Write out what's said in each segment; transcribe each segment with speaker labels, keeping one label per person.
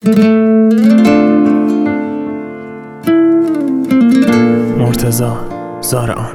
Speaker 1: مرتضی زارعان.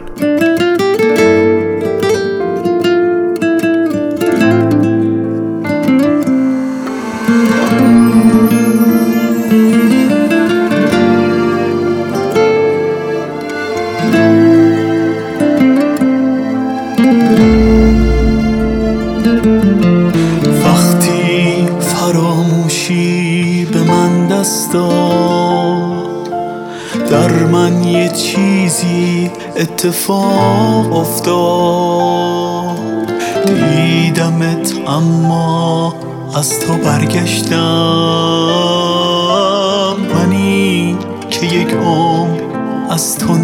Speaker 2: وقتی فراموشی به من دست داد، در من یه چیزی اتفاق افتاد. دیدمت اما از تو برگشتم، منی که یک عمر از تو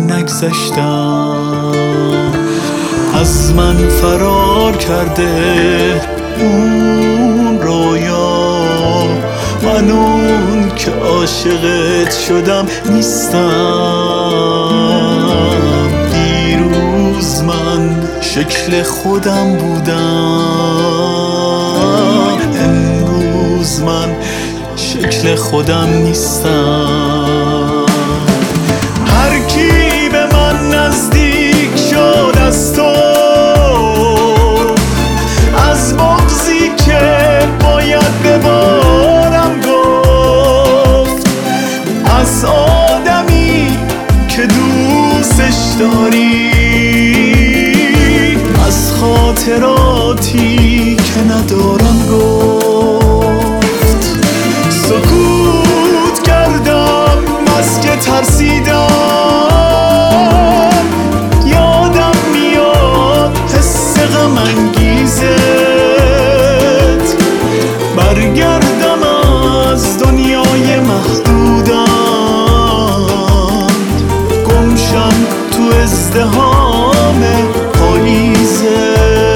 Speaker 2: نگذشتم. از من فرار کرده اون رویا، من اون که عاشقت شدم نیستم. دیروز من شکل خودم بودم، امروز من شکل خودم نیستم. هر کی به من نزدیک شد از تو، از بغضی که باید ببارم گفت، از آدمی که دوستش داری، از خاطراتی که ندارم گفت. سکوت کردم از که ترسیدم، یادم میاد حس غم انگیزت. برگردم از دنیای محدودم، گمشم تو ازدحام پاییزت.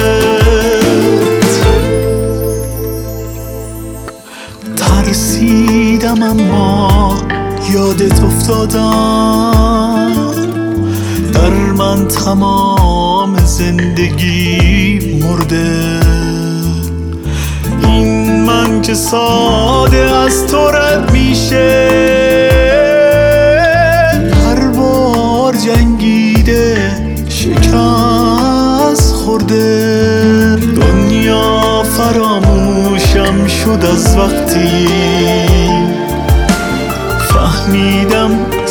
Speaker 2: ترسیدم اما یادت افتادم، در من تمام زندگی مرده. این من که ساده از تو رد میشه، هر بار جنگیده شکست خورده. دنیا فراموشم شد از وقتی فهمیدم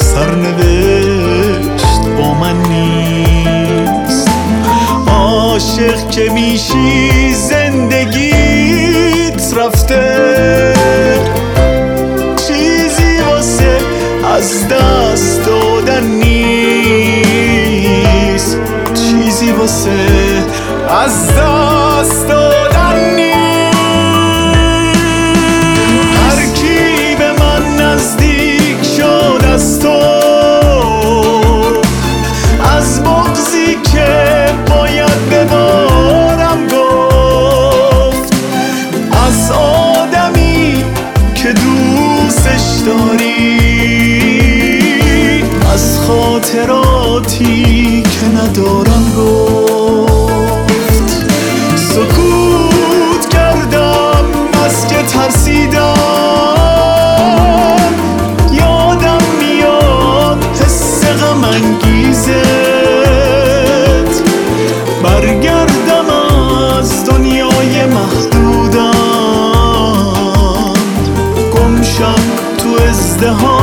Speaker 2: سرنوشت با من نیست. عاشق که میشی زندگیت رفته، چیزی واسه از دست دادن نیست، چیزی واسه از دست دادن نیست. هر کی به من نزدیک شد از تو، از بغضی که باید ببارم گفت، از آدمی که دوستش داری، از خاطراتی که ندارم گفت. سکوت کردم از که ترسیدم، یادم میاد حس غم انگیزت. برگردم از دنیای محدودم، گمشم تو ازدحام